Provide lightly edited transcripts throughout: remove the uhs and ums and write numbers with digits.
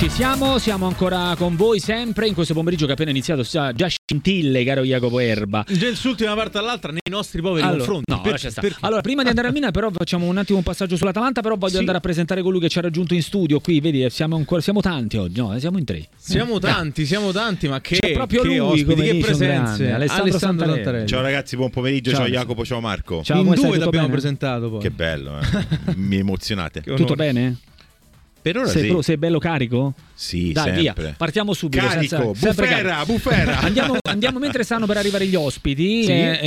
Ci siamo ancora con voi sempre in questo pomeriggio che è appena iniziato, già scintille, caro Jacopo Erba. Già insulti una parte all'altra nei nostri poveri confronti. No, allora, prima di andare al Milan, però facciamo un attimo un passaggio sull'Atalanta, però voglio andare a presentare colui che ci ha raggiunto in studio. Qui, vedi, siamo tanti oggi, no? Siamo in tre. Siamo tanti, ma che c'è proprio che lui, ospiti, come che dice presenze. Alessandro Santarelli. Ciao ragazzi, buon pomeriggio, ciao Jacopo, ciao Marco. Ciao, in due ti abbiamo presentato poi. Che bello, mi emozionate. Tutto bene? Per ora sei bello carico? Sì, dai, sempre. Via. Partiamo subito. Carico, bufera. Andiamo mentre stanno per arrivare gli ospiti.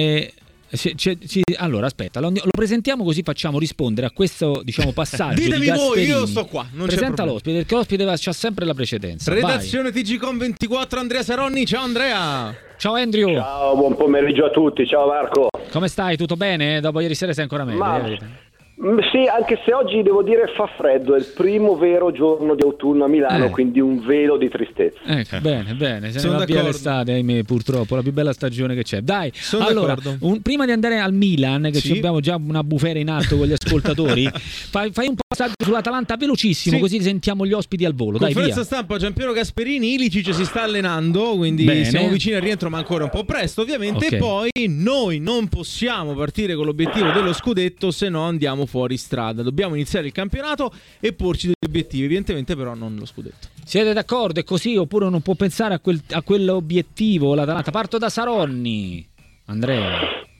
Allora, aspetta, lo presentiamo così facciamo rispondere a questo, diciamo, passaggio. Ditemi voi, io sto qua. Non presenta l'ospite, perché l'ospite c'ha sempre la precedenza. Redazione TGcom 24, Andrea Saronni. Ciao Andrea. Ciao Andrew. Ciao, buon pomeriggio a tutti. Ciao Marco. Come stai? Tutto bene? Dopo ieri sera sei ancora meglio? Sì, anche se oggi devo dire fa freddo, è il primo vero giorno di autunno a Milano, quindi un velo di tristezza. Bene, se ne va via l'estate, ahimè, purtroppo, la più bella stagione che c'è. Dai, allora, prima di andare al Milan, che abbiamo già una bufera in atto con gli ascoltatori, fai un passaggio sull'Atalanta velocissimo, così sentiamo gli ospiti al volo. Conferenza Dai, via. stampa Giampiero Gasperini, Ilicic si sta allenando, quindi siamo vicini al rientro, ma ancora un po' presto ovviamente. Okay. E poi noi non possiamo partire con l'obiettivo dello scudetto se no andiamo fuori strada. Dobbiamo iniziare il campionato e porci degli obiettivi, evidentemente però non lo scudetto. Siete d'accordo? È così oppure non può pensare a quell'obiettivo l'Atalanta? Parto da Saronni. Andrea.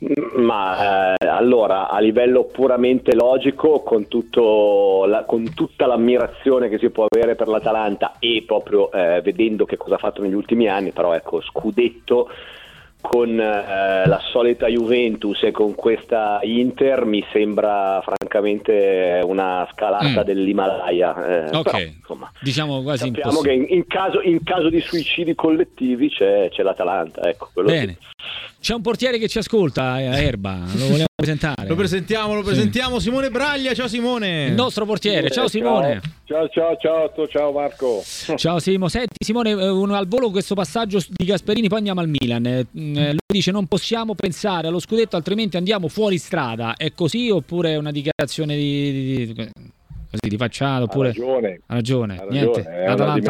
Ma allora, a livello puramente logico, con tutta l'ammirazione che si può avere per l'Atalanta e proprio vedendo che cosa ha fatto negli ultimi anni, però ecco, scudetto con la solita Juventus e con questa Inter mi sembra francamente una scalata dell'Himalaya. Ok, però, insomma, diciamo quasi sappiamo impossibile. che in caso di suicidi collettivi c'è l'Atalanta. Ecco, bene. C'è un portiere che ci ascolta, Erba, lo vogliamo presentare? Lo presentiamo, Simone Braglia. Ciao Simone. Il nostro portiere, ciao Simone. Ciao Marco. Ciao Simo. Senti Simone, al volo questo passaggio di Gasperini, poi andiamo al Milan. Lui dice non possiamo pensare allo scudetto altrimenti andiamo fuori strada. È così oppure è una dichiarazione di facciata? Oppure... Ha ragione. Niente. È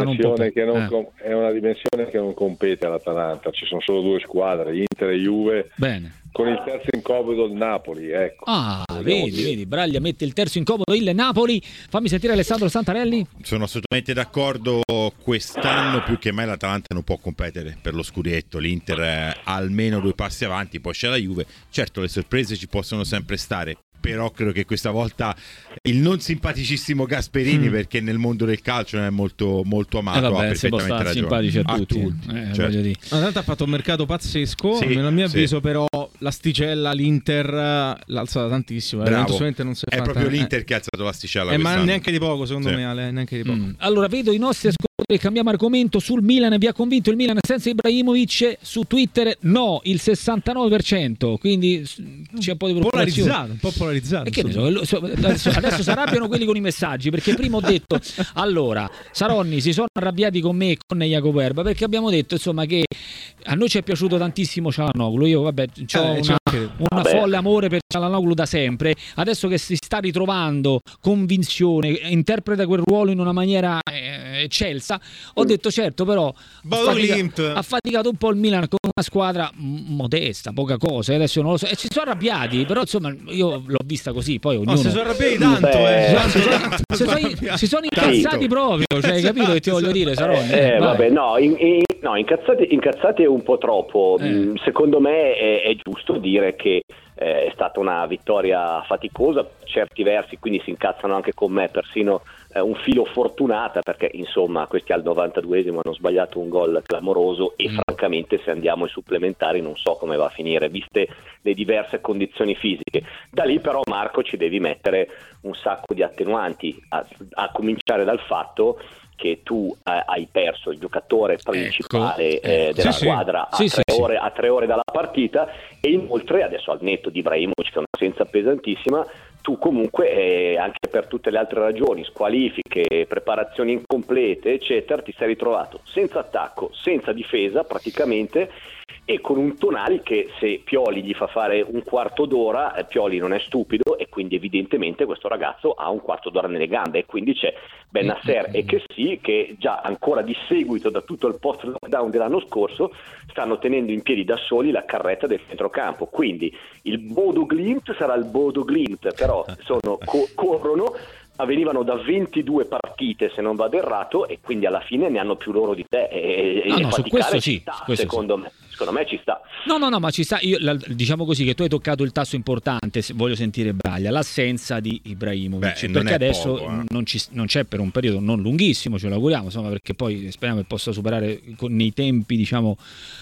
una dimensione che non compete all'Atalanta. Ci sono solo due squadre, Inter e Juve. Bene. Con il terzo incomodo il Napoli, ecco. Vedi, Braglia mette il terzo incomodo il Napoli. Fammi sentire Alessandro Santarelli. Sono assolutamente d'accordo, quest'anno più che mai l'Atalanta non può competere per lo scudetto, l'Inter ha almeno 2 passi avanti, poi c'è la Juve, certo le sorprese ci possono sempre stare, però credo che questa volta il non simpaticissimo Gasperini, perché nel mondo del calcio non è molto amato, ha perfettamente ragione. Simpatici a tutti. Certo. L'Atalanta ha fatto un mercato pazzesco, a mio avviso, però l'asticella l'Inter l'ha alzata tantissimo. Bravo. Non si è proprio l'Inter che ha alzato l'asticella, ma neanche di poco, secondo me, Ale, neanche di poco. Allora vedo i nostri ascoltatori, cambiamo argomento sul Milan. Vi ha convinto il Milan senza Ibrahimovic? Su Twitter no, il 69%, quindi c'è un po' di preoccupazione. Un po' polarizzato. E che ne so, adesso si arrabbiano quelli con i messaggi, perché prima ho detto allora Saronni si sono arrabbiati con me e con Jacopo Erba perché abbiamo detto insomma che a noi ci è piaciuto tantissimo Çalhanoğlu. Io ho una folle amore per Çalhanoğlu da sempre. Adesso che si sta ritrovando convinzione, interpreta quel ruolo in una maniera eccelsa, ho detto certo, però ha faticato un po' il Milan con una squadra modesta, poca cosa, e adesso non lo so, e ci sono arrabbiati, però insomma io l'ho vista così, poi ognuno si sono arrabbiati tanto, si sono incazzati proprio, cioè, capito che ti voglio dire, Saronni? Incazzati è un po' troppo. Secondo me è giusto dire che è stata una vittoria faticosa per certi versi, quindi si incazzano anche con me, persino un filo fortunata, perché insomma questi al 92esimo hanno sbagliato un gol clamoroso e francamente se andiamo ai supplementari non so come va a finire, viste le diverse condizioni fisiche. Da lì però, Marco, ci devi mettere un sacco di attenuanti, a cominciare dal fatto che tu hai perso il giocatore principale della squadra a 3 ore dalla partita, e inoltre adesso, al netto di Ibrahimovic, che è un'assenza pesantissima, tu comunque anche per tutte le altre ragioni, squalifiche, preparazioni incomplete eccetera, ti sei ritrovato senza attacco, senza difesa praticamente, e con un Tonali che, se Pioli gli fa fare un quarto d'ora, Pioli non è stupido e quindi evidentemente questo ragazzo ha un quarto d'ora nelle gambe, e quindi c'è Bennacer e Kessie che già ancora di seguito da tutto il post lockdown dell'anno scorso stanno tenendo in piedi da soli la carretta del centrocampo. Quindi il Bodo Glimt sarà il Bodo Glimt, però corrono, venivano da 22 partite se non vado errato, e quindi alla fine ne hanno più loro di te, e su questo sì, secondo me ci sta. No, ma ci sta. Diciamo così, che tu hai toccato il tasto importante, voglio sentire Braglia, l'assenza di Ibrahimovic, perché adesso poco, non c'è per un periodo non lunghissimo, ce lo auguriamo, insomma, perché poi speriamo che possa superare nei tempi, diciamo,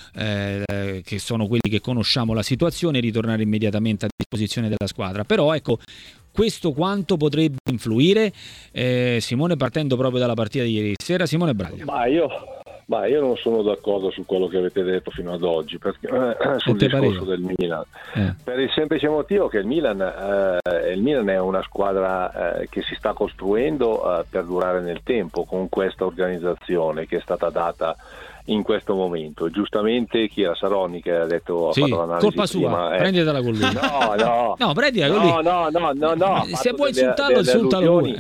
che sono quelli che conosciamo la situazione, e ritornare immediatamente a disposizione della squadra. Però ecco, questo quanto potrebbe influire? Simone, partendo proprio dalla partita di ieri sera, Simone Braglia. Ma io non sono d'accordo su quello che avete detto fino ad oggi, perché, sul discorso del Milan, per il semplice motivo che il Milan è una squadra che si sta costruendo per durare nel tempo, con questa organizzazione che è stata data in questo momento. Giustamente chi era Saronni che ha detto, sì, ha fatto l'analisi colpa sua, prima, prendetela con lui. No, prendila con lui. No, se vuoi insultarlo, insultalo lui.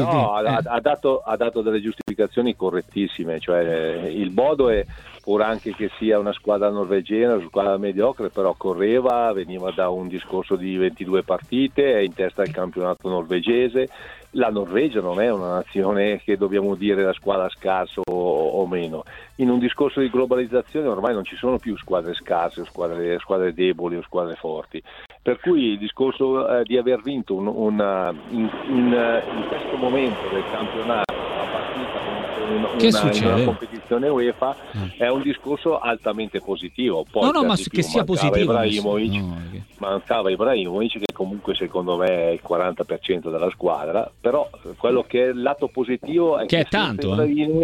Ha dato delle giustificazioni correttissime, cioè il Bodo è, pur anche che sia una squadra norvegina, una squadra mediocre, però correva, veniva da un discorso di 22 partite, è in testa al campionato norvegese. La Norvegia non è una nazione che dobbiamo dire la squadra scarsa o meno. In un discorso di globalizzazione ormai non ci sono più squadre scarse, squadre deboli o squadre forti. Per cui il discorso di aver vinto in questo momento del campionato la partita in una competizione UEFA è un discorso altamente positivo. Poi ma che sia positivo. Mancava Ibrahimovic, che comunque secondo me è il 40% della squadra, però quello che è il lato positivo è che è tanto,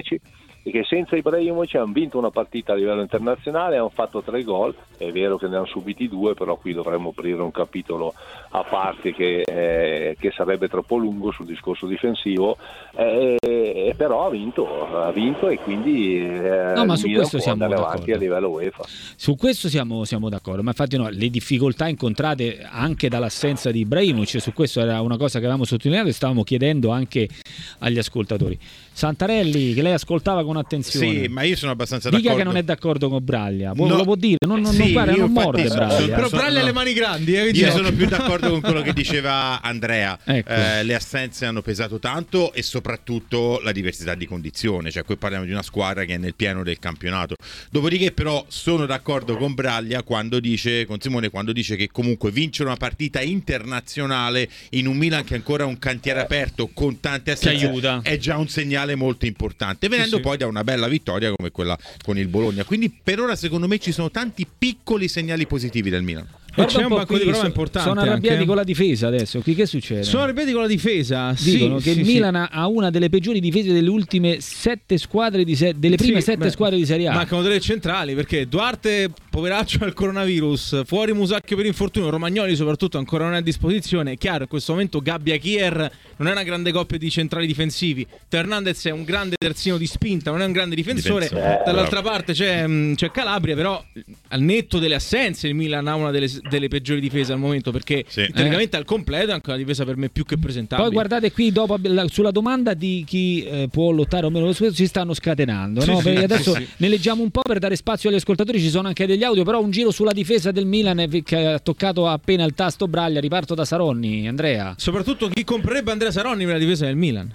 e che senza Ibrahimovic hanno vinto una partita a livello internazionale, hanno fatto 3 gol, è vero che ne hanno subiti 2, però qui dovremmo aprire un capitolo a parte che sarebbe troppo lungo sul discorso difensivo, però ha vinto e quindi ma su questo siamo avanti a livello UEFA. Su questo siamo d'accordo, ma infatti le difficoltà incontrate anche dall'assenza di Ibrahimovic, su questo era una cosa che avevamo sottolineato e stavamo chiedendo anche agli ascoltatori. Santarelli, che lei ascoltava con attenzione. Sì, ma io sono abbastanza d'accordo. Dica che non è d'accordo con Braglia, lo può dire, non morde Braglia. Però Braglia ha le mani grandi. Io sono più d'accordo con quello che diceva Andrea. Ecco. Le assenze hanno pesato tanto, e soprattutto la diversità di condizione, cioè qui parliamo di una squadra che è nel pieno del campionato. Dopodiché però sono d'accordo con Braglia con Simone quando dice che comunque vincere una partita internazionale in un Milan che è ancora un cantiere aperto con tante assenze aiuta. È già un segnale molto importante, venendo poi da una bella vittoria come quella con il Bologna. Quindi per ora secondo me ci sono tanti piccoli segnali positivi del Milan. C'è un banco di prova importante. Sono arrabbiati anche con la difesa adesso. Qui che succede? Sono arrabbiati con la difesa. Dicono che il Milan ha una delle peggiori difese delle ultime 7 squadre delle prime 7 squadre di Serie A. Mancano delle centrali, perché Duarte, poveraccio, ha il coronavirus, fuori Musacchio per infortunio, Romagnoli soprattutto ancora non è a disposizione. È chiaro, in questo momento Gabbia Kier non è una grande coppia di centrali difensivi. Hernandez è un grande terzino di spinta, non è un grande difensore. Dall'altra parte c'è Calabria, però al netto delle assenze il Milan ha una delle peggiori difese al momento, perché teoricamente al completo è anche una difesa per me più che presentabile. Poi guardate qui, dopo sulla domanda di chi può lottare o meno, si stanno scatenando, no? Perché adesso ne leggiamo un po' per dare spazio agli ascoltatori, ci sono anche degli audio, però un giro sulla difesa del Milan che ha toccato appena il tasto Braglia. Riparto da Saronni, Andrea. Soprattutto chi comprerebbe Andrea Saronni per la difesa del Milan.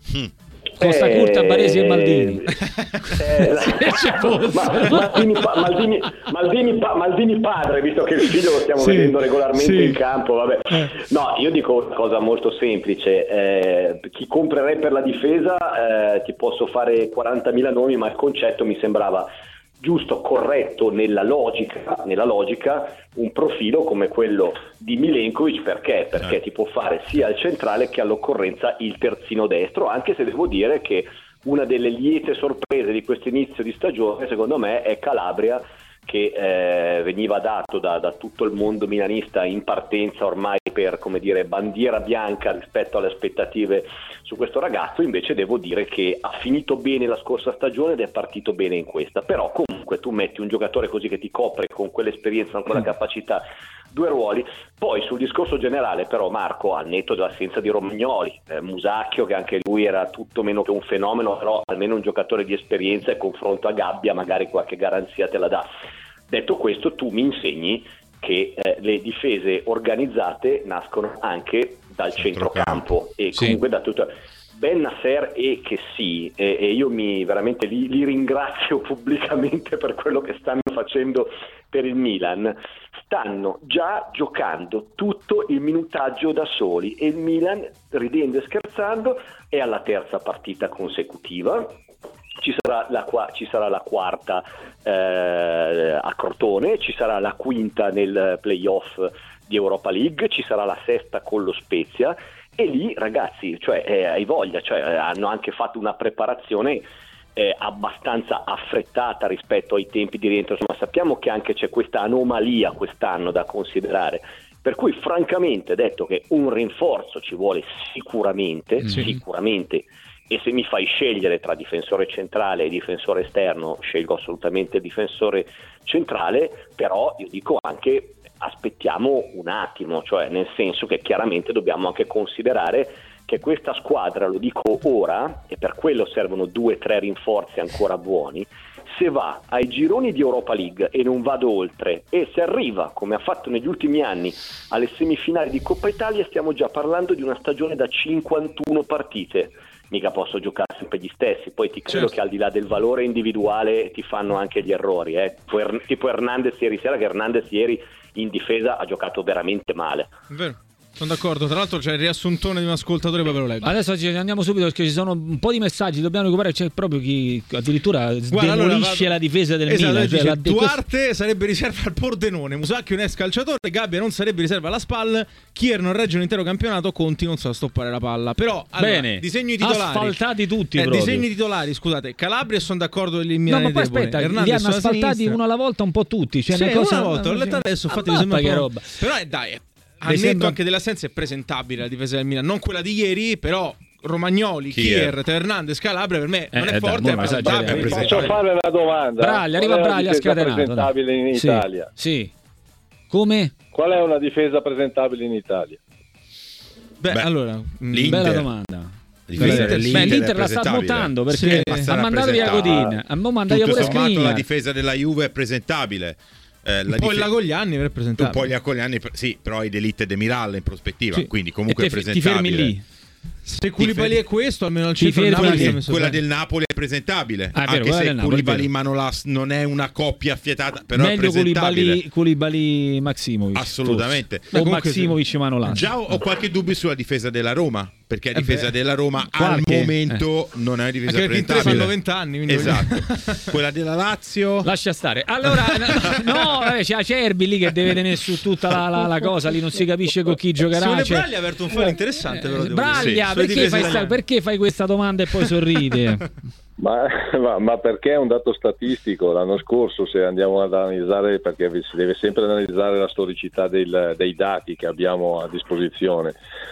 Costa Curta, Baresi e Maldini. Maldini padre, visto che il figlio lo stiamo vedendo regolarmente in campo. Vabbè. No, io dico una cosa molto semplice. Chi comprerebbe per la difesa, ti posso fare 40.000 nomi, ma il concetto mi sembrava giusto, corretto nella logica, un profilo come quello di Milenkovic. Perché ti può fare sia il centrale che all'occorrenza il terzino destro, anche se devo dire che una delle liete sorprese di questo inizio di stagione secondo me è Calabria, che veniva dato da tutto il mondo milanista in partenza ormai per, come dire, bandiera bianca rispetto alle aspettative su questo ragazzo. Invece devo dire che ha finito bene la scorsa stagione ed è partito bene in questa, però comunque comunque tu metti un giocatore così che ti copre con quell'esperienza, con quella capacità, 2 ruoli. Poi sul discorso generale però, Marco, al netto dell'assenza di Romagnoli, Musacchio, che anche lui era tutto meno che un fenomeno, però almeno un giocatore di esperienza, e confronto a Gabbia magari qualche garanzia te la dà. Detto questo, tu mi insegni che le difese organizzate nascono anche dal centrocampo e comunque da tutto. Bennacer e Kessie, e io veramente li ringrazio pubblicamente per quello che stanno facendo per il Milan, stanno già giocando tutto il minutaggio da soli, e il Milan, ridendo e scherzando, è alla 3ª partita consecutiva. Ci sarà la 4ª a Crotone, ci sarà la 5ª nel playoff di Europa League, ci sarà la 6ª con lo Spezia. E lì, ragazzi, hai voglia, hanno anche fatto una preparazione abbastanza affrettata rispetto ai tempi di rientro, ma sappiamo che anche c'è questa anomalia quest'anno da considerare, per cui francamente, detto che un rinforzo ci vuole sicuramente, e se mi fai scegliere tra difensore centrale e difensore esterno, scelgo assolutamente il difensore centrale, però io dico anche aspettiamo un attimo, nel senso che chiaramente dobbiamo anche considerare che questa squadra, lo dico ora, e per quello servono 2-3 rinforzi ancora buoni, se va ai gironi di Europa League e non vado oltre, e se arriva, come ha fatto negli ultimi anni, alle semifinali di Coppa Italia, stiamo già parlando di una stagione da 51 partite. Mica posso giocare sempre gli stessi, poi ti credo che al di là del valore individuale ti fanno anche gli errori, tipo Hernandez ieri sera, che Hernandez ieri in difesa ha giocato veramente male. Vero. Sono d'accordo, tra l'altro c'è il riassuntone di un ascoltatore, poi ve lo leggo. Adesso andiamo subito perché ci sono un po' di messaggi, dobbiamo recuperare, c'è proprio chi addirittura demolisce la difesa del Milan. Duarte sarebbe riserva al Pordenone, Musacchio un ex calciatore, Gabbia non sarebbe riserva alla SPAL, Kier non regge un intero campionato, Conti non sa stoppare la palla. Però, bene, disegni titolari. Asfaltati tutti disegni titolari, scusate, Calabria sono d'accordo che il Milan no, ma poi aspetta, li hanno asfaltati una alla volta un po' tutti. Una volta, ho letto adesso, infatti mi sembra roba. Però dai, al netto anche dell'assenza è presentabile la difesa del Milan, non quella di ieri, però Romagnoli, Kier, Hernandez, Calabria per me non è forte, ma è Posso fare una domanda? Braglia, arriva Braglia scatenato. Presentabile in Italia. Sì. Come? Qual è una difesa presentabile in Italia? Allora, bella domanda. L'Inter la sta smontando perché ha mandato via Godin, ha mandato via pure Skriniar. La difesa della Juve è presentabile. Poi la Cogliani è presentabile. Poi la Cogliani, sì, però hai D'Elite e De Miral in prospettiva, quindi comunque è presentabile. Ti fermi lì. Se Koulibaly è questo, almeno al centro quella del Napoli è presentabile. Anche se Koulibaly Manolas non è una coppia affiatata, però meglio è presentabile. Koulibaly Maximovic. Assolutamente. O Maximovic Manolas. Già ho qualche dubbio sulla difesa della Roma, perché la difesa della Roma al momento non è una difesa presentabile. Perché fanno 20 anni, quindi esatto. Quella della Lazio lascia stare. Allora c'è Acerbi lì che deve tenere su tutta la cosa, lì non si capisce con chi giocherà. Simone Braglia ha aperto un file interessante, però Braglia, perché fai questa domanda e poi sorride? Ma perché è un dato statistico. L'anno scorso, se andiamo ad analizzare, perché si deve sempre analizzare la storicità dei dati che abbiamo a disposizione.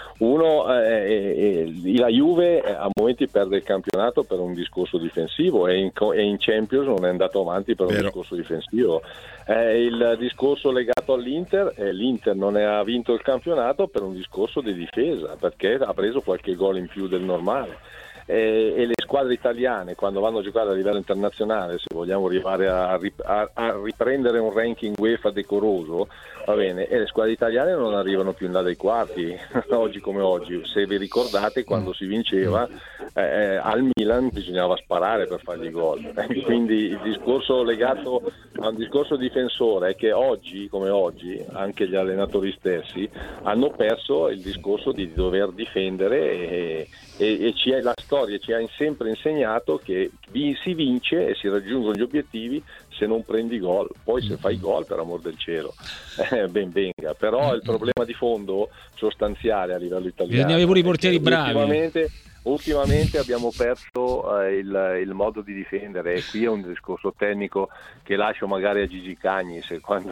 La Juve a momenti perde il campionato per un discorso difensivo e in Champions non è andato avanti per un discorso difensivo. Il discorso legato all'Inter, l'Inter non ha vinto il campionato per un discorso di difesa, perché ha preso qualche gol in più del normale. E le squadre italiane, quando vanno a giocare a livello internazionale, se vogliamo arrivare a riprendere un ranking UEFA decoroso, va bene, e le squadre italiane non arrivano più in là dei quarti oggi come oggi. Se vi ricordate, quando si vinceva al Milan bisognava sparare per fargli gol, quindi il discorso legato a un discorso difensore è che oggi come oggi anche gli allenatori stessi hanno perso il discorso di dover difendere e la storia ci ha sempre insegnato che si vince e si raggiungono gli obiettivi se non prendi gol. Poi se fai gol, per amor del cielo, ben venga, però il problema di fondo sostanziale a livello italiano bisogna avere pure i portieri bravi. ultimamente abbiamo perso il modo di difendere, e qui è un discorso tecnico che lascio magari a Gigi Cagnis quando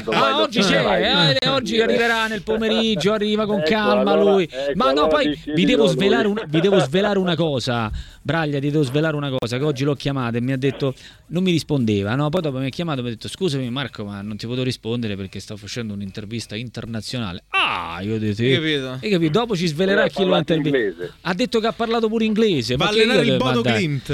oggi arriverà nel pomeriggio, arriva con calma allora, lui. Ma no, poi vi devo svelare una cosa, Braglia, ti devo svelare una cosa, che oggi l'ho chiamata e mi ha detto, non mi rispondeva, no? Poi dopo mi ha chiamato e mi ha detto: scusami Marco, ma non ti potevo rispondere perché sto facendo un'intervista internazionale. Io ho detto, hai capito? Dopo ci svelerà chi lo ha intervistato. Ha detto che ha parlato pure inglese. Va a allenare il Bodo Glimt.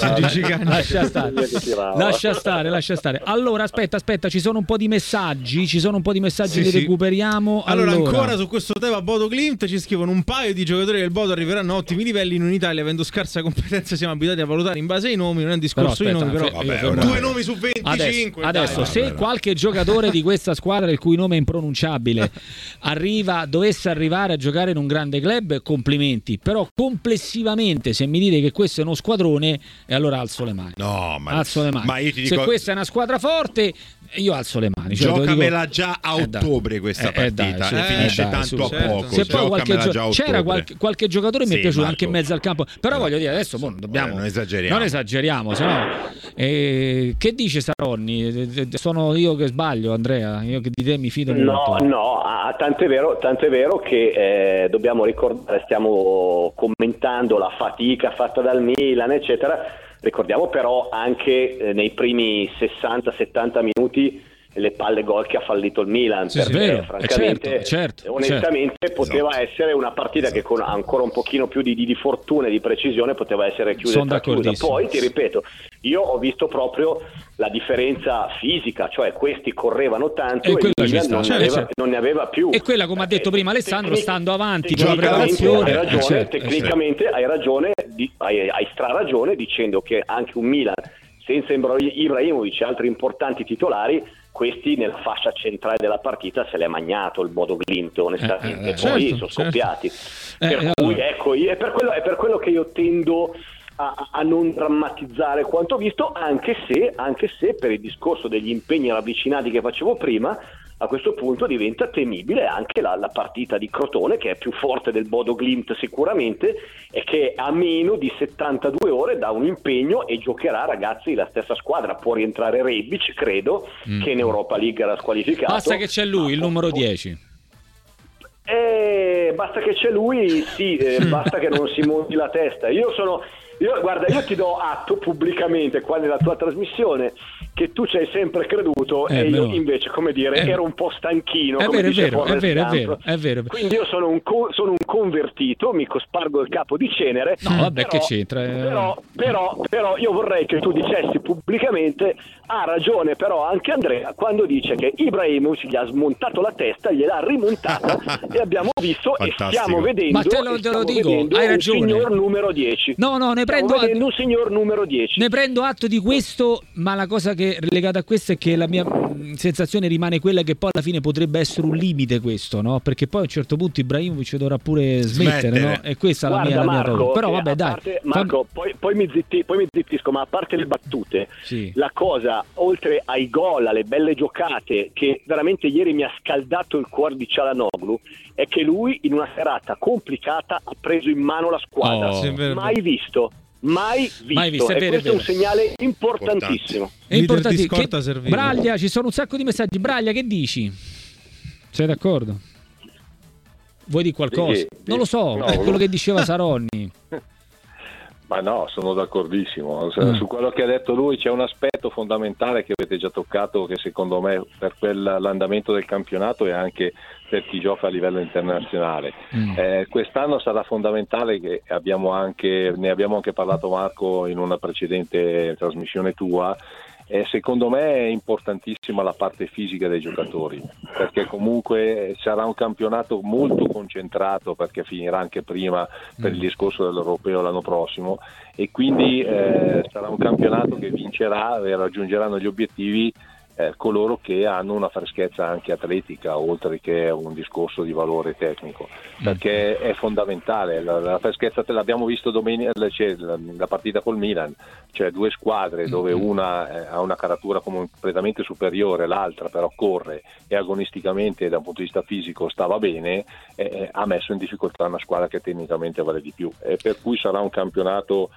Lascia stare. Allora, aspetta, ci sono un po' di messaggi, li recuperiamo. Allora, ancora su questo tema Bodo Glimt ci scrivono: un paio di giocatori del Bodo arriveranno a ottimi livelli. In Italia, avendo scarsa competenza, siamo abituati a valutare in base ai nomi. Non è un discorso di nomi, però vabbè, 2 nomi su 25. Adesso se qualche giocatore di questa squadra, il cui nome è impronunciabile, dovesse arrivare a giocare in un grande club, complimenti. Però complessivamente, se mi dite che questo è uno squadrone, e allora alzo le mani. Alzo le mani. Ma io ti dico, se questa è una squadra forte, io alzo le mani. Giocamela già a ottobre questa partita, finisce tanto a poco. Se poi c'era qualche giocatore mi è piaciuto anche in mezzo al campo, però voglio dire, adesso non dobbiamo, non esageriamo, sennò che dice Saronni? Sono io che sbaglio, Andrea? Io che di te mi fido molto. No, tant'è vero che dobbiamo ricordare, stiamo commentando la fatica fatta dal Milan, eccetera. Ricordiamo però anche nei primi 60-70 minuti le palle gol che ha fallito il Milan, perché francamente onestamente poteva essere una partita che con ancora un pochino più di fortuna e di precisione poteva essere chiusa. Poi ti ripeto, io ho visto proprio la differenza fisica, cioè questi correvano tanto e il Milan non ne aveva più. E quella, come ha detto prima Alessandro, stando avanti con la preparazione, tecnicamente hai ragione, hai straragione dicendo che anche un Milan senza Ibrahimovic e altri importanti titolari, questi nella fascia centrale della partita se l'è magnato il Bodo Glimt, onestamente. Poi sono scoppiati. Per cui ecco, è per quello che io tendo a non drammatizzare quanto visto, anche se per il discorso degli impegni ravvicinati che facevo prima, a questo punto diventa temibile anche la partita di Crotone, che è più forte del Bodo Glimt sicuramente, e che a meno di 72 ore dà un impegno e giocherà, ragazzi, la stessa squadra. Può rientrare Rebic, credo, che in Europa League era squalificato. Basta che c'è lui, il numero 10. Basta che c'è lui, sì, basta che non si monti la testa. Io ti do atto pubblicamente qua nella tua trasmissione che tu ci hai sempre creduto e io invece, come dire, ero un po' stanchino. È vero. Quindi io sono un convertito, mi cospargo il capo di cenere. No, vabbè, che c'entra? Però io vorrei che tu dicessi pubblicamente: ha ragione però anche Andrea quando dice che Ibrahimovic gli ha smontato la testa, gliel'ha rimontata e abbiamo visto Fantastico. e stiamo vedendo. Ma te lo dico, hai ragione. Un signor numero 10. No, ne prendo un signor numero 10. Ne prendo atto di questo, ma la cosa che è legata a questo è che la mia sensazione rimane quella che poi alla fine potrebbe essere un limite questo, no? Perché poi a un certo punto Ibrahimovic dovrà pure smettere, no? E questa è la mia paura. Però vabbè, dai. Marco, poi mi zittisco, ma a parte le battute, la cosa, oltre ai gol, alle belle giocate, che veramente ieri mi ha scaldato il cuore di Çalhanoğlu, è che lui in una serata complicata ha preso in mano la squadra. Mai visto. E questo è un segnale importantissimo. Braglia, ci sono un sacco di messaggi. Braglia, che dici? Sei d'accordo? Vuoi dire qualcosa? Non lo so, è quello che diceva Saronni. Ma no, sono d'accordissimo. Su quello che ha detto lui c'è un aspetto fondamentale che avete già toccato, che secondo me per l'andamento del campionato e anche per chi gioca a livello internazionale. Quest'anno sarà fondamentale, che ne abbiamo anche parlato, Marco, in una precedente trasmissione tua. Secondo me è importantissima la parte fisica dei giocatori, perché comunque sarà un campionato molto concentrato, perché finirà anche prima per il discorso dell'Europeo l'anno prossimo, e quindi sarà un campionato che vincerà e raggiungeranno gli obiettivi coloro che hanno una freschezza anche atletica, oltre che un discorso di valore tecnico, perché è fondamentale. La freschezza l'abbiamo visto domenica, la partita col Milan, cioè due squadre dove una ha una caratura completamente superiore, l'altra però corre e agonisticamente da un punto di vista fisico stava bene, ha messo in difficoltà una squadra che tecnicamente vale di più, per cui sarà un campionato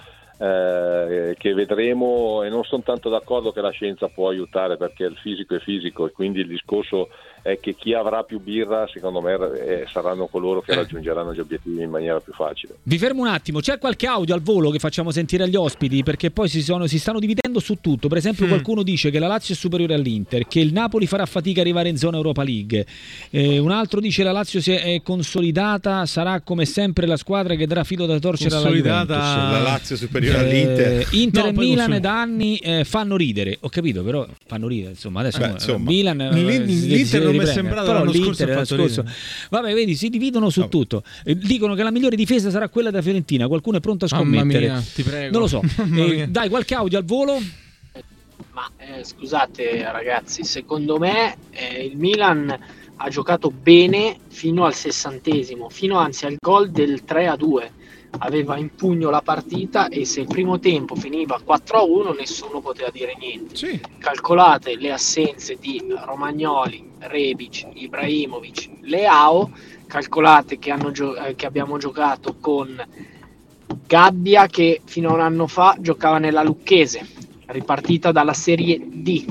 che vedremo, e non sono tanto d'accordo che la scienza può aiutare, perché il fisico è fisico, e quindi il discorso è che chi avrà più birra secondo me saranno coloro che raggiungeranno gli obiettivi in maniera più facile. Vi fermo un attimo, c'è qualche audio al volo che facciamo sentire agli ospiti, perché poi si stanno dividendo su tutto. Per esempio qualcuno dice che la Lazio è superiore all'Inter, che il Napoli farà fatica a arrivare in zona Europa League, un altro dice la Lazio si è consolidata, sarà come sempre la squadra che darà filo da torcere alla Juventus. La Lazio superiore all'Inter. Inter e Milan da anni fanno ridere, ho capito, però fanno ridere, insomma, adesso Milan l'Inter non mi è sembrato l'anno scorso. Vabbè, vedi, si dividono su tutto. Dicono che la migliore difesa sarà quella da Fiorentina, qualcuno è pronto a scommettere. Mamma mia, ti prego. Non lo so. Dai, qualche audio al volo? Ma scusate ragazzi, secondo me il Milan ha giocato bene fino al 60esimo, fino anzi al gol del 3-2. Aveva in pugno la partita, e se il primo tempo finiva 4-1 nessuno poteva dire niente. Sì. Calcolate le assenze di Romagnoli, Rebic, Ibrahimovic, Leao, calcolate che abbiamo giocato con Gabbia, che fino a un anno fa giocava nella Lucchese, ripartita dalla Serie D,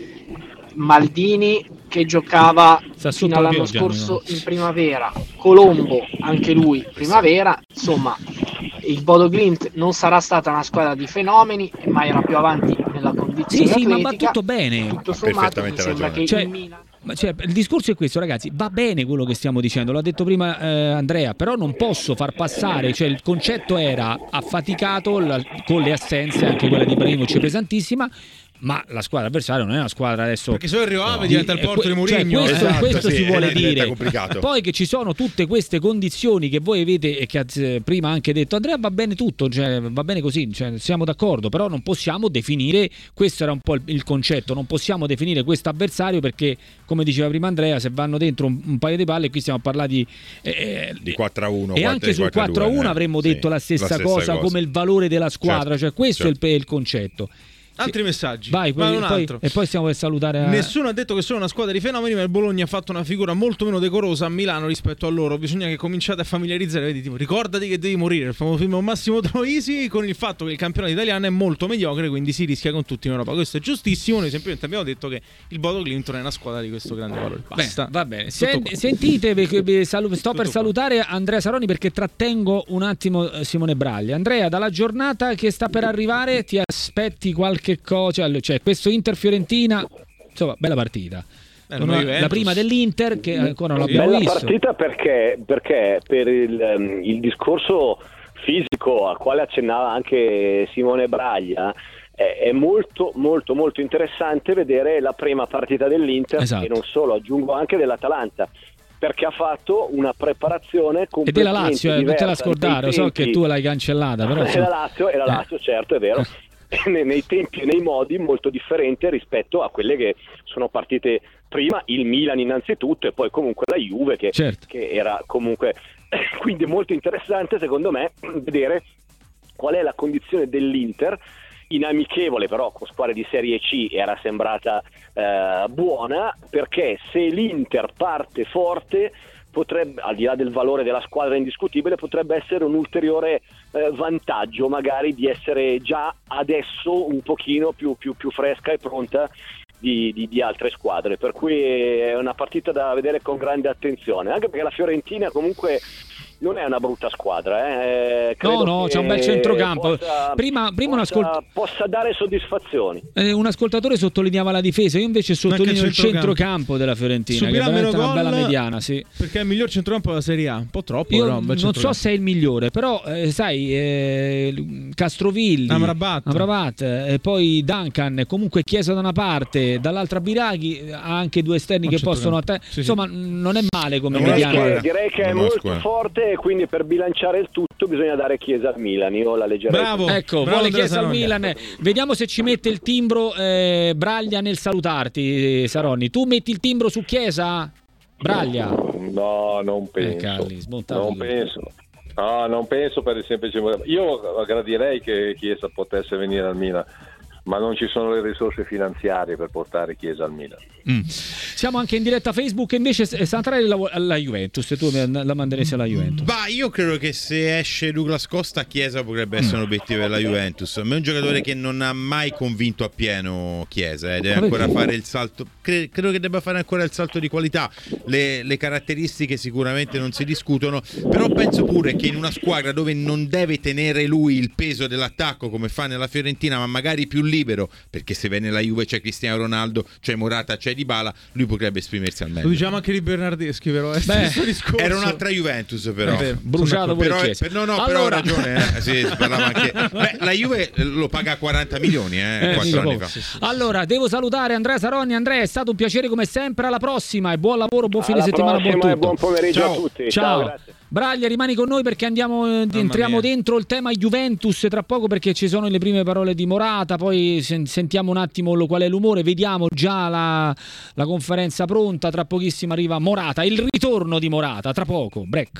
Maldini che giocava fino all'anno scorso in primavera, Colombo anche lui primavera, insomma il Bodo Glimt non sarà stata una squadra di fenomeni, ma era più avanti nella condizione sì, atletica. ma va tutto bene, tutto sommato mi sembra che il Milan... il discorso è questo, ragazzi, va bene quello che stiamo dicendo, l'ha detto prima Andrea, però non posso far passare, cioè il concetto era affaticato con le assenze, anche quella di Ibrahimovic pesantissima, ma la squadra avversaria non è una squadra adesso, perché se il Rio Ave diventa il porto di Mourinho, questo sì, si vuole dire. Complicato. Poi che ci sono tutte queste condizioni che voi avete e che prima ha anche detto Andrea, va bene tutto, cioè, va bene così, cioè, siamo d'accordo, però non possiamo definire, questo era un po' il concetto, non possiamo definire questo avversario, perché come diceva prima Andrea, se vanno dentro un paio di palle, qui stiamo a parlare di 4-1 e anche sul 4-1 avremmo detto la stessa cosa, come il valore della squadra, cioè questo è il concetto. Altri messaggi. Vai, e poi stiamo per salutare. Nessuno ha detto che sono una squadra di fenomeni, ma il Bologna ha fatto una figura molto meno decorosa a Milano rispetto a loro. Bisogna che cominciate a familiarizzare. Vedi, tipo, ricordati che devi morire. Il famoso film Massimo Troisi, con il fatto che il campionato italiano è molto mediocre, quindi si rischia con tutti in Europa. Questo è giustissimo. Noi semplicemente abbiamo detto che il Bodo Glimt non è una squadra di questo grande valore. Basta. Va bene. Sentite, sto per salutare Andrea Saroni, perché trattengo un attimo Simone Braglia. Andrea, dalla giornata che sta per arrivare ti aspetti qualche cosa? Cioè, questo Inter-Fiorentina, insomma, bella partita. La prima dell'Inter, che ancora non l'abbiamo visto. Bella partita perché per il discorso fisico al quale accennava anche Simone Braglia, è molto molto molto interessante vedere la prima partita dell'Inter, esatto. E non solo, aggiungo anche dell'Atalanta, perché ha fatto una preparazione completamente e della Lazio, non te la scordare, so che tu l'hai cancellata, però e la Lazio, certo, è vero. Nei tempi e nei modi molto differente rispetto a quelle che sono partite prima, il Milan innanzitutto, e poi comunque la Juve che era comunque quindi molto interessante secondo me vedere qual è la condizione dell'Inter in amichevole, però con squadre di Serie C era sembrata buona, perché se l'Inter parte forte potrebbe, al di là del valore della squadra indiscutibile, potrebbe essere un ulteriore vantaggio magari di essere già adesso un pochino più fresca e pronta di altre squadre, per cui è una partita da vedere con grande attenzione, anche perché la Fiorentina comunque non è una brutta squadra, no, c'è un bel centrocampo. Possa dare soddisfazioni. Un ascoltatore sottolineava la difesa, io invece sottolineo il centrocampo della Fiorentina, subirà che è meno una gol, bella mediana, sì. Perché è il miglior centrocampo della Serie A, un po' troppo. Io però, non so se è il migliore, però Castrovilli, Amrabat, e poi Duncan, comunque Chiesa da una parte, dall'altra Biraghi, ha anche due esterni che possono insomma non è male come mediana. Direi che è molto forte e quindi per bilanciare il tutto bisogna dare Chiesa al Milan. Io la leggerei. Bravo. Ecco, bravo vuole Andrea Chiesa al Saronni. Milan. Vediamo se ci mette il timbro Braglia nel salutarti, Saronni. Tu metti il timbro su Chiesa? Braglia? No, non penso. Calli, smontato Non tutto. penso. No, non penso per il semplice motivo. Io gradirei che Chiesa potesse venire al Milan, ma non ci sono le risorse finanziarie per portare Chiesa al Milan. Siamo anche in diretta Facebook, invece Santarelli alla Juventus, se tu la manderesti alla Juventus. Ma io credo che se esce Douglas Costa, Chiesa potrebbe essere un obiettivo della Juventus. Ma è un giocatore che non ha mai convinto appieno Chiesa, deve ancora fare il salto. Credo che debba fare ancora il salto di qualità. Le caratteristiche sicuramente non si discutono, però penso pure che in una squadra dove non deve tenere lui il peso dell'attacco come fa nella Fiorentina, ma magari più libero, perché se viene la Juve c'è Cristiano Ronaldo, c'è Morata, c'è Dybala, lui potrebbe esprimersi al meglio. Lo diciamo anche di Bernardeschi, però è stesso discorso. Era un'altra Juventus, però. Bruciato pure Però, Chiesa. però ha Allora- ragione. Sì, si parlava anche. Beh, la Juve lo paga 40 milioni 4 sì, anni poco. fa. Allora, devo salutare Andrea Saronni. Andrea, è stato un piacere come sempre. Alla prossima e buon lavoro, buon fine Alla settimana, buon prossima tutto. e buon pomeriggio Ciao. a tutti. Ciao. Grazie. Braglia, rimani con noi perché entriamo mia. dentro il tema Juventus tra poco, perché ci sono le prime parole di Morata, poi sentiamo un attimo qual è l'umore, vediamo già la conferenza pronta, tra pochissimo arriva Morata, il ritorno di Morata, tra poco, break.